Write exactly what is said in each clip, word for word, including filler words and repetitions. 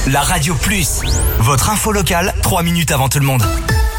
la Radio Plus. Votre info locale, trois minutes avant tout le monde.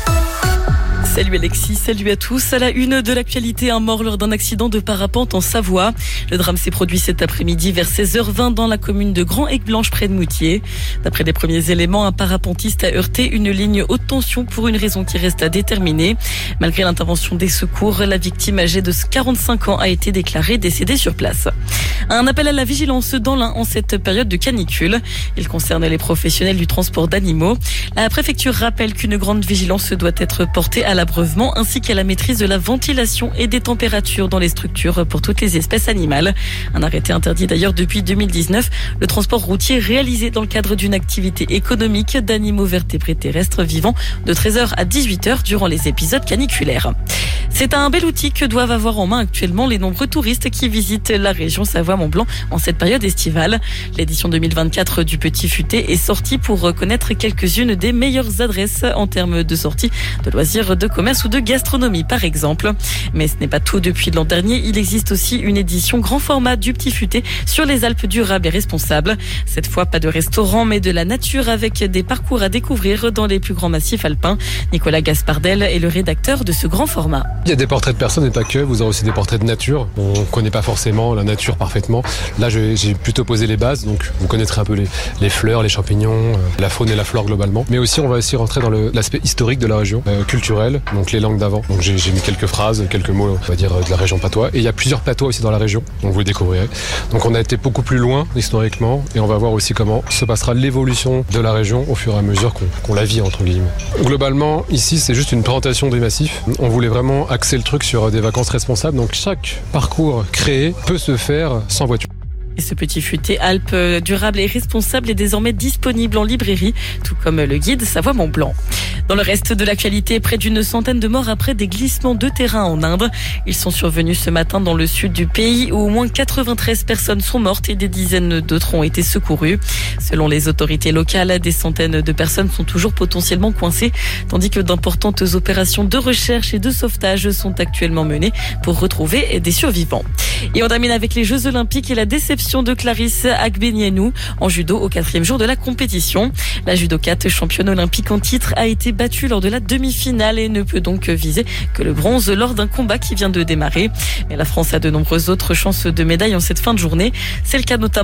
Salut Alexis, salut à tous. À la une de l'actualité, un mort lors d'un accident de parapente en Savoie. Le drame s'est produit cet après-midi vers seize heures vingt dans la commune de Grand-Aigueblanche près de Moutier. D'après les premiers éléments, un parapentiste a heurté une ligne haute tension pour une raison qui reste à déterminer. Malgré l'intervention des secours, la victime âgée de quarante-cinq ans a été déclarée décédée sur place. Un appel à la vigilance dans l'Ain en cette période de canicule. Il concerne les professionnels du transport d'animaux. La préfecture rappelle qu'une grande vigilance doit être portée à l'abreuvement ainsi qu'à la maîtrise de la ventilation et des températures dans les structures pour toutes les espèces animales. Un arrêté interdit d'ailleurs depuis deux mille dix-neuf le transport routier réalisé dans le cadre d'une activité économique d'animaux vertébrés terrestres vivants de treize heures à dix-huit heures durant les épisodes caniculaires. C'est un bel outil que doivent avoir en main actuellement les nombreux touristes qui visitent la région Savoie-Mont-Blanc en cette période estivale. L'édition deux mille vingt-quatre du Petit Futé est sortie pour connaître quelques-unes des meilleures adresses en termes de sorties, de loisirs, de commerce ou de gastronomie par exemple. Mais ce n'est pas tout. Depuis l'an dernier, il existe aussi une édition grand format du Petit Futé sur les Alpes durables et responsables. Cette fois, pas de restaurant mais de la nature avec des parcours à découvrir dans les plus grands massifs alpins. Nicolas Gaspardel est le rédacteur de ce grand format. Il y a des portraits de personnes et pas que, vous aurez aussi des portraits de nature. On ne connaît pas forcément la nature parfaitement. Là, j'ai plutôt posé les bases, donc vous connaîtrez un peu les, les fleurs, les champignons, la faune et la flore globalement. Mais aussi, on va aussi rentrer dans l'aspect historique de la région, euh, culturel, donc les langues d'avant. Donc j'ai mis quelques phrases, quelques mots, on va dire, de la région patois. Et il y a plusieurs patois aussi dans la région, donc vous le découvrirez. Donc on a été beaucoup plus loin historiquement et on va voir aussi comment se passera l'évolution de la région au fur et à mesure qu'on qu'on la vit, entre guillemets. Globalement, ici, c'est juste une présentation du massif. On voulait vraiment axer le truc sur des vacances responsables. Donc chaque parcours créé peut se faire sans voiture. Et ce Petit Futé Alpes durable et responsable est désormais disponible en librairie, tout comme le guide Savoie-Mont-Blanc. Dans le reste de l'actualité, près d'une centaine de morts après des glissements de terrain en Inde. Ils sont survenus ce matin dans le sud du pays où au moins quatre-vingt-treize personnes sont mortes et des dizaines d'autres ont été secourues. Selon les autorités locales, des centaines de personnes sont toujours potentiellement coincées, tandis que d'importantes opérations de recherche et de sauvetage sont actuellement menées pour retrouver des survivants. Et on termine avec les Jeux Olympiques et la déception de Clarisse Agbenienou en judo au quatrième jour de la compétition. La judokate championne olympique en titre a été battue lors de la demi-finale et ne peut donc viser que le bronze lors d'un combat qui vient de démarrer. Mais la France a de nombreuses autres chances de médailles en cette fin de journée. C'est le cas notamment